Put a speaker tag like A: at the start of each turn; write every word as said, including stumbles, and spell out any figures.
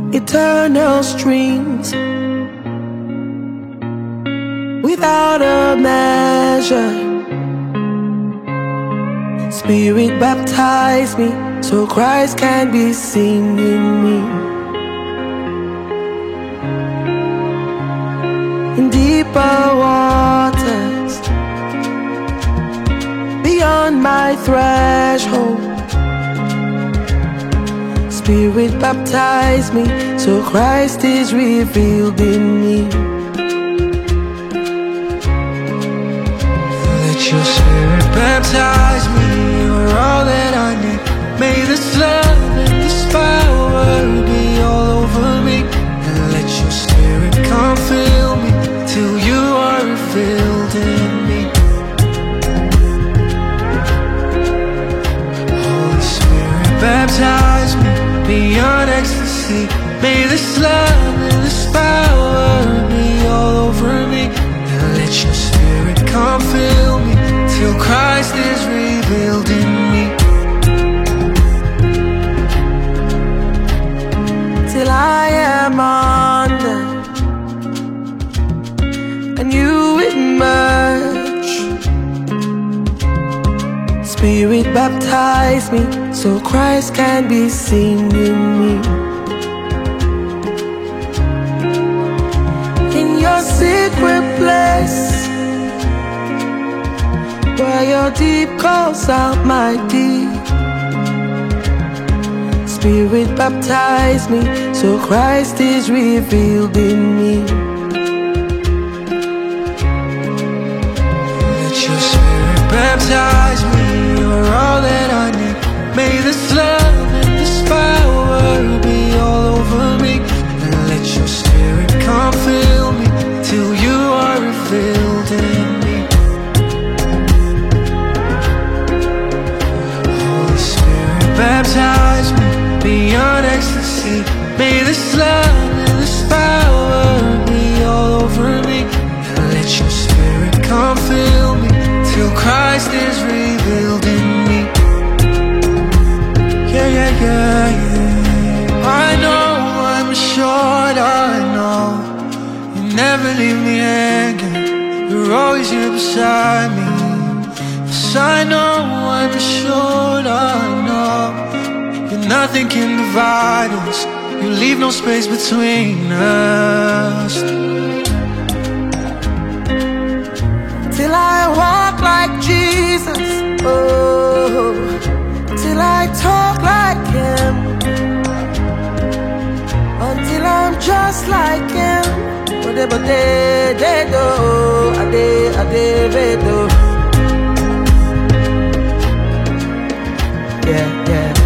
A: eternal streams without a measure. Spirit baptize me so Christ can be seen in me. In deeper waters, beyond my threshold, Spirit baptize me so Christ is revealed in me.
B: Let your Spirit baptize me, you're all that I need. May this love and this power be all over me. And let your Spirit come fill me till you are revealed in me. Holy Spirit baptize me beyond ecstasy. May this love and this power be all over me. And let your Spirit come fill me till Christ is revealed in me.
A: Till I am under and you emerge. Spirit baptize me so Christ can be seen in me. In your secret place, where your deep calls out my deep, Spirit baptize me so Christ is revealed in me.
B: Let your Spirit baptize me, you're all that I need. May this love and this power be all over me. And let your Spirit come fill me till you are revealed in me. Holy Spirit baptize me beyond ecstasy. May this love and this power be all over me. And let your Spirit come fill me till Christ is revealed in me. Yeah, yeah, yeah, yeah. I know, I'm assured, I know you never leave me hanging. You're always here beside me. Yes, I know, I'm assured, I know that nothing can divide us. You leave no space between us.
A: Till I walk like Jesus, oh, till I talk like Him, until I'm just like Him. Whatever they they do, I they I they do. Yeah, yeah.